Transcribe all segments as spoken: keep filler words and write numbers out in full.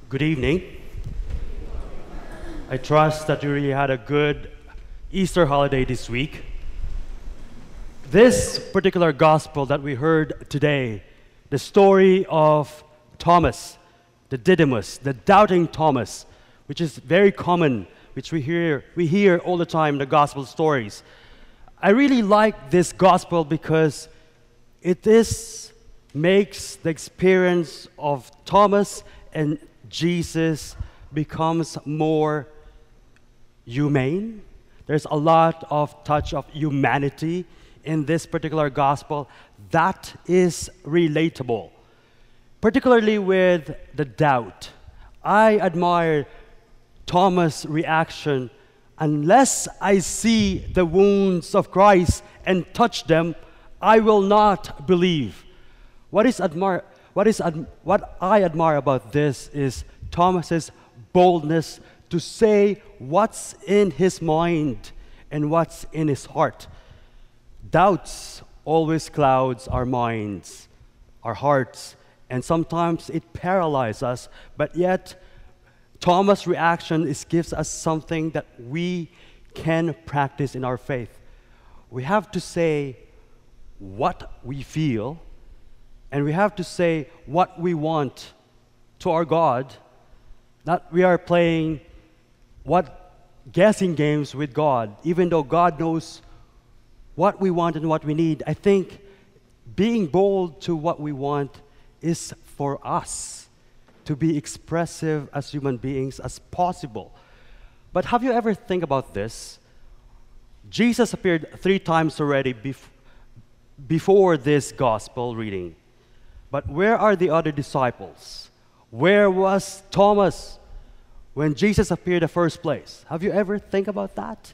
Good evening. I trust that you really had a good Easter holiday this week. This particular gospel that we heard today, the story of Thomas, the Didymus, the doubting Thomas, which is very common, which we hear we hear all the time in the gospel stories. I really like this gospel because it is makes the experience of Thomas and Jesus becomes more humane. There's a lot of touch of humanity in this particular gospel that is relatable, particularly with the doubt. I admire Thomas' reaction. Unless I see the wounds of Christ and touch them, I will not believe. What is admire What is ad- what I admire about this is Thomas's boldness to say what's in his mind and what's in his heart. Doubts always clouds our minds, our hearts, and sometimes it paralyzes us, but yet Thomas' reaction is, gives us something that we can practice in our faith. We have to say what we feel, and we have to say what we want to our God. Not we are playing what guessing games with God, even though God knows what we want and what we need. I think being bold to what we want is for us to be expressive as human beings as possible. But have you ever think about this? Jesus appeared three times already bef- before this gospel reading. But where are the other disciples? Where was Thomas when Jesus appeared the first place? Have you ever think about that?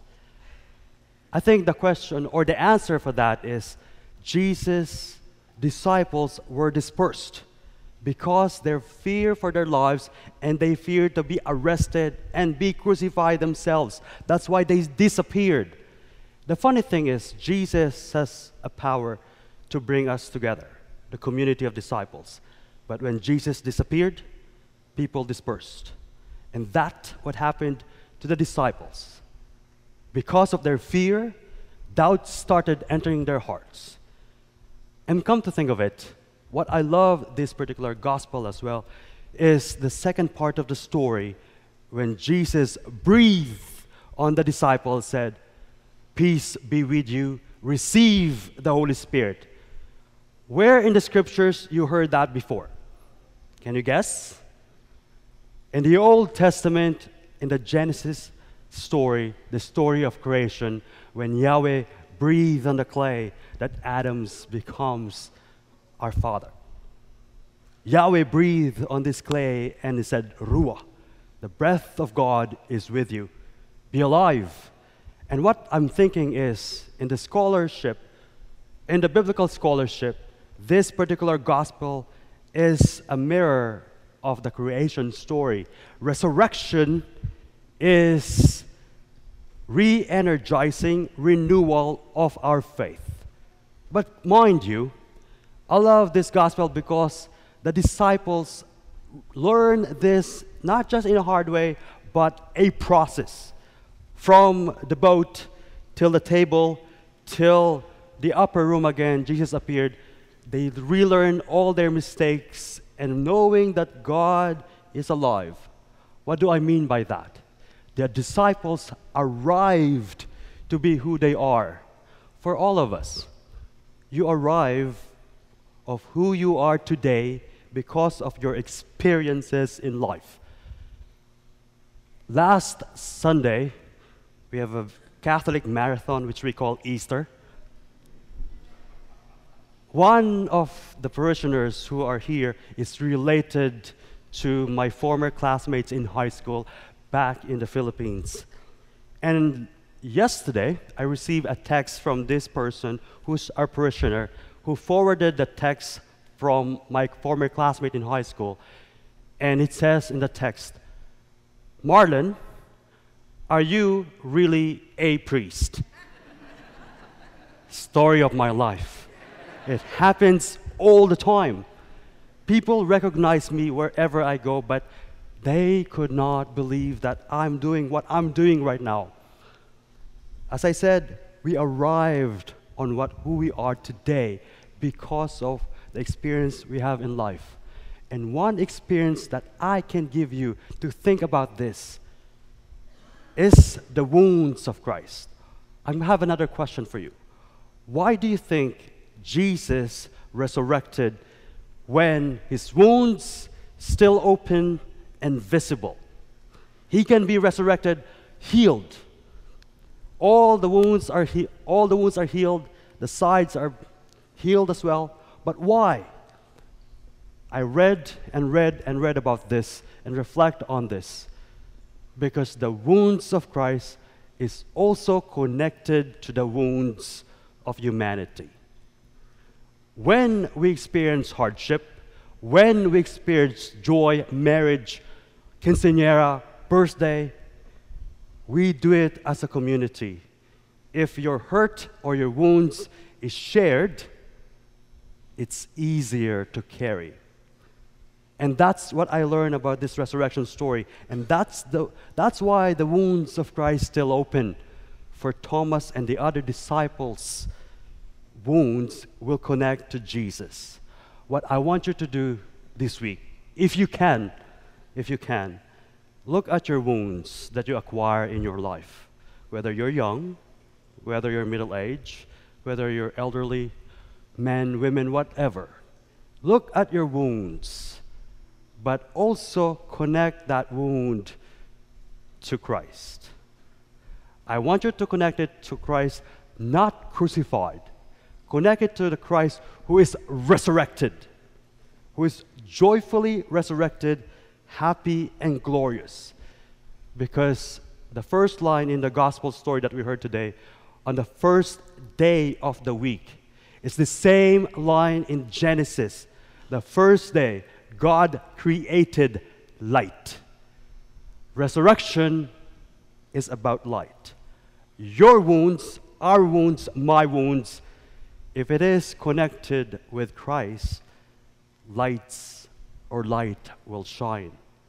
I think the question or the answer for that is Jesus' disciples were dispersed because their fear for their lives and they feared to be arrested and be crucified themselves. That's why they disappeared. The funny thing is Jesus has a power to bring us together, the community of disciples. But when Jesus disappeared, people dispersed. And that's what happened to the disciples. Because of their fear, doubt started entering their hearts. And come to think of it, what I love this particular gospel as well is the second part of the story when Jesus breathed on the disciples, said, "Peace be with you, receive the Holy Spirit." Where in the scriptures you heard that before? Can you guess? In the Old Testament, in the Genesis story, the story of creation, when Yahweh breathed on the clay, that Adam's becomes our father. Yahweh breathed on this clay and he said, "Ruah, the breath of God is with you. Be alive." And what I'm thinking is, in the scholarship, in the biblical scholarship, this particular gospel is a mirror of the creation story. Resurrection is re-energizing renewal of our faith. But mind you, I love this gospel because the disciples learn this not just in a hard way, but a process. From the boat till the table, till the upper room again, Jesus appeared. They relearn all their mistakes and knowing that God is alive. What do I mean by that? The disciples arrived to be who they are. For all of us, you arrive of who you are today because of your experiences in life. Last Sunday, we have a Catholic marathon which we call Easter. One of the parishioners who are here is related to my former classmates in high school back in the Philippines. And yesterday, I received a text from this person who's our parishioner who forwarded the text from my former classmate in high school. And it says in the text, "Marlon, are you really a priest?" Story of my life. It happens all the time. People recognize me wherever I go, but They could not believe that I'm doing what I'm doing right now. As I said, we arrived on what who we are today because of the experience we have in life. And one experience that I can give you to think about this is the wounds of Christ. I have another question for you. Why do you think Jesus resurrected when his wounds still open and visible? He can be resurrected, healed. All the wounds are he- all the wounds are healed. The sides are healed as well. But why? I read and read and read about this and reflect on this. Because the wounds of Christ is also connected to the wounds of humanity. When we experience hardship, when we experience joy, marriage, quinceañera, birthday, we do it as a community. If your hurt or your wounds is shared, it's easier to carry. And that's what I learned about this resurrection story. And that's, the, that's why the wounds of Christ still open. For Thomas and the other disciples, wounds will connect to Jesus. What I want you to do this week, if you can, if you can, look at your wounds that you acquire in your life. Whether you're young, whether you're middle-aged, whether you're elderly, men, women, whatever. Look at your wounds, but also connect that wound to Christ. I want you to connect it to Christ, not crucified. Connect it to the Christ who is resurrected, who is joyfully resurrected, happy and glorious. Because the first line in the gospel story that we heard today, on the first day of the week, is the same line in Genesis. The first day, God created light. Resurrection is about light. Your wounds, our wounds, my wounds, if it is connected with Christ, lights or light will shine.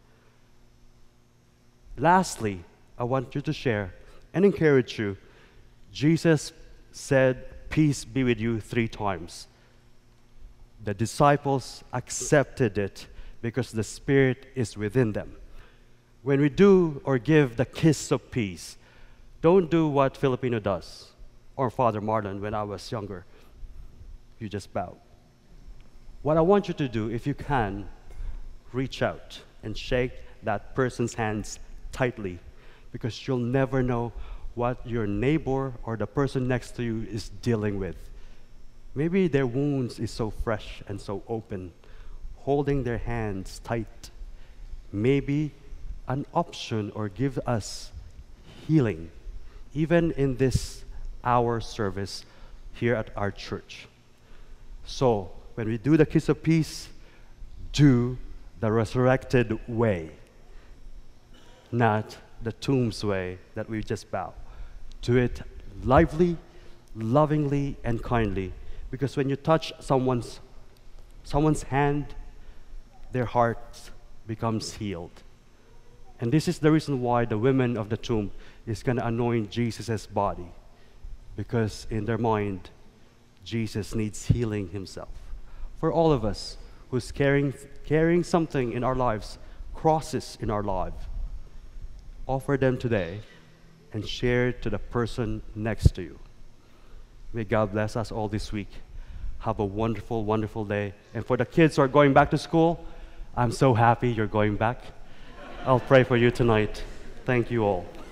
Lastly, I want you to share and encourage you. Jesus said, "Peace be with you," three times. The disciples accepted it because the Spirit is within them. When we do or give the kiss of peace, don't do what Filipino does, or Father Marlon when I was younger. You just bow. What I want you to do, if you can, reach out and shake that person's hands tightly, because you'll never know what your neighbor or the person next to you is dealing with. Maybe their wounds is so fresh and so open. Holding their hands tight maybe an option or give us healing, even in this hour service here at our church. So when we do the kiss of peace, do the resurrected way, not the tomb's way that we just bow. Do it lively, lovingly, and kindly. Because when you touch someone's, someone's hand, their heart becomes healed. And this is the reason why the women of the tomb is going to anoint Jesus' body. Because in their mind, Jesus needs healing himself. For all of us who's carrying, carrying something in our lives, crosses in our life, offer them today and share it to the person next to you. May God bless us all this week. Have a wonderful, wonderful day. And for the kids who are going back to school, I'm so happy you're going back. I'll pray for you tonight. Thank you all.